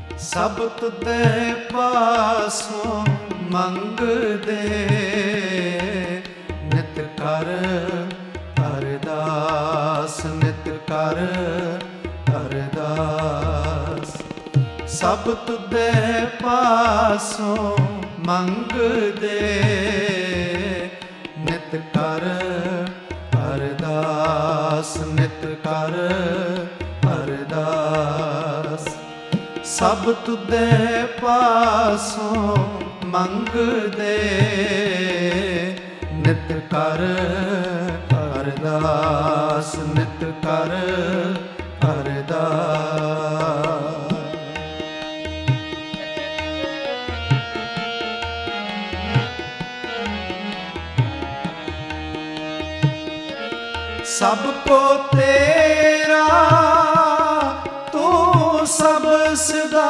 ਸਭ ਤੁਧੇ ਪਾਸੋਂ ਮੰਗਦੇ, ਨਿਤ ਕਰ ਅਰਦਾਸ, ਨਿਤ ਕਰ ਅਰਦਾਸ। ਸਭ ਤੁਧੇ ਪਾਸੋਂ ਮੰਗਦੇ, ਨਿਤ ਕਰ ਅਰਦਾਸ, ਨਿਤ ਕਰ ਅਰਦਾਸ। ਸਭ ਤੁਧੇ ਪਾਸੋਂ ਮੰਗਦੇ, ਨਿਤ ਕਰ ਅਰਦਾਸ, ਨਿਤ ਕਰ ਅਰਦਾਸ। ਸਭ ਕੋ ਤੇਰਾ ਤੂੰ ਸਭ ਸਦਾ,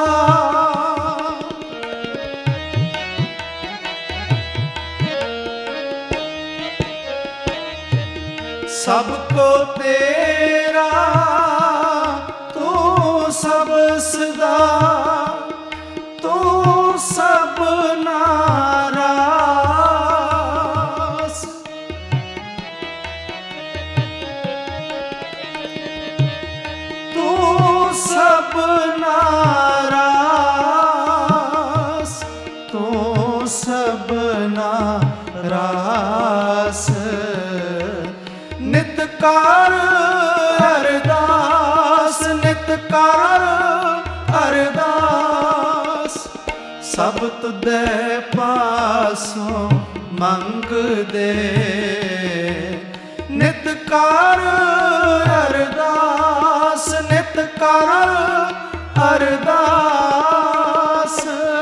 ਸਭ ਕੋ ਤੇਰਾ ਤੂੰ ਸਭ ਸਦਾ, ਤੂੰ ਸਭਨਾ ਰਾਸ। ਤੂੰ ਸਭਨਾ ਰਾਸ, ਤੂੰ ਸਭਨਾ ਰਾਸ। ਨਿਤ ਕਰ ਅਰਦਾਸ, ਨਿਤ ਕਰ ਅਰਦਾਸ। ਸਭ ਤੁਧੇ ਪਾਸੋਂ ਮੰਗਦੇ, ਨਿਤ ਕਰ ਅਰਦਾਸ, ਨਿਤ ਕਰ ਅਰਦਾਸ।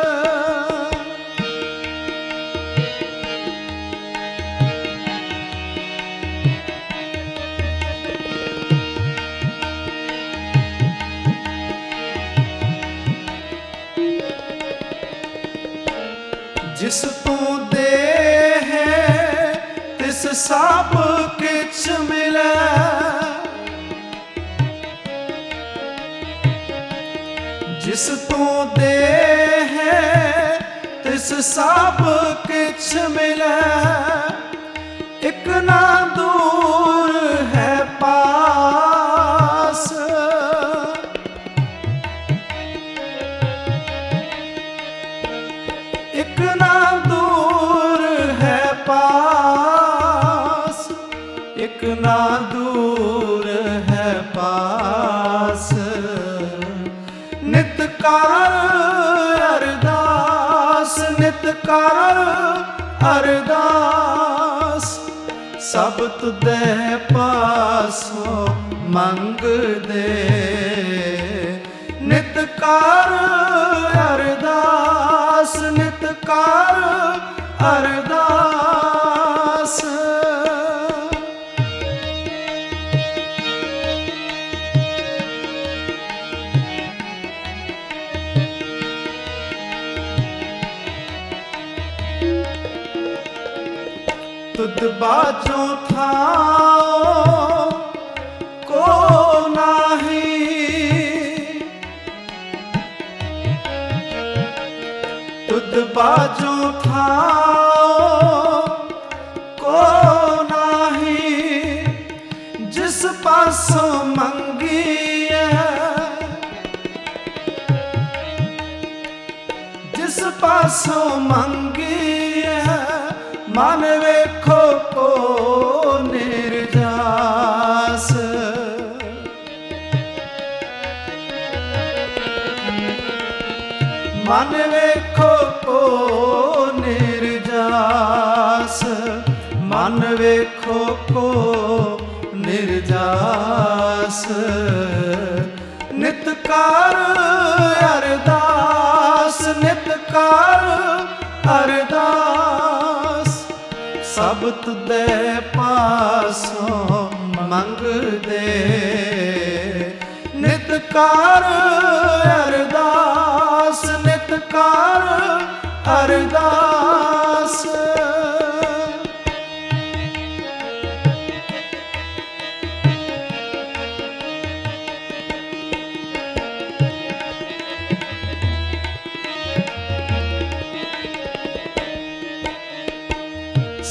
ਜਿਸ ਤੂੰ ਦੇ ਹੈ ਤਿਸ ਸਭ ਕਿਛ ਮਿਲੈ, ਜਿਸ ਤੂੰ ਦੇ ਹੈ ਤਿਸ ਸਭ ਕਿਛ ਮਿਲੈ। ਇਕ ਨਾ ਦੂਰ ਹੈ ਪਾਸ, ਇਕ ਨਾ ਦੂਰ ਹੈ ਪਾਸ, ਇਕ ਨਾ ਦੂਰ ਹੈ ਪਾਸ। ਨਿਤ ਕਰ ਅਰਦਾਸ, ਨਿਤ ਕਰ ਅਰਦਾਸ। ਸਭ ਤੁਧੇ ਪਾਸੋਂ ਮੰਗਦੇ, ਨਿਤ ਕਰ ਅਰਦਾਸ, ਨਿਤ ਕਰ ਅਰਦਾਸ। ਤੁਧ ਬਾਝੋਂ ਥਾਂ ਕੋ ਨਾਹੀ, ਤੁਧ ਬਾਝੋਂ ਥਾਂ ਕੋ ਨਾਹੀ। ਜਿਸ ਪਾਸੋਂ ਮੰਗੀਐ, ਜਿਸ ਪਾਸੋਂ ਮੰਗੀਐ। ਮਨ ਵੇਖੋ ਕੋ ਨਿਰਜਾਸ, ਮਨ ਵੇਖੋ ਕੋ ਨਿਰਜਾਸ, ਮਨ ਵੇਖੋ ਕੋ ਨਿਰਜਾਸ। ਨਿਤ ਕਰ ਅਰਦਾਸ, ਨਿਤ ਕਰ ਅਰਦਾਸ। ਸਭ ਤੁਧੇ ਪਾਸੋਂ ਮੰਗਦੇ, ਨਿਤ ਕਰ ਅਰਦਾਸ, ਨਿਤ ਕਰ ਅਰਦਾਸ।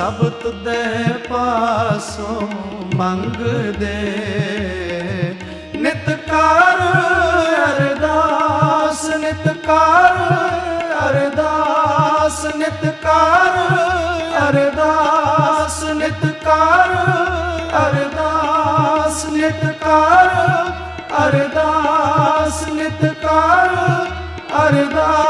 ਸਭ ਤੁਧੈ ਪਾਸੋਂ ਮੰਗਦੇ। ਨਿਤ ਕਰ ਅਰਦਾਸ, ਨਿਤ ਕਰ ਅਰਦਾਸ, ਨਿਤ ਕਰ ਅਰਦਾਸ, ਨਿਤ ਕਰ ਅਰਦਾਸ, ਨਿਤ ਕਰ ਅਰਦਾਸ, ਨਿਤ ਕਰ ਅਰਦਾਸ।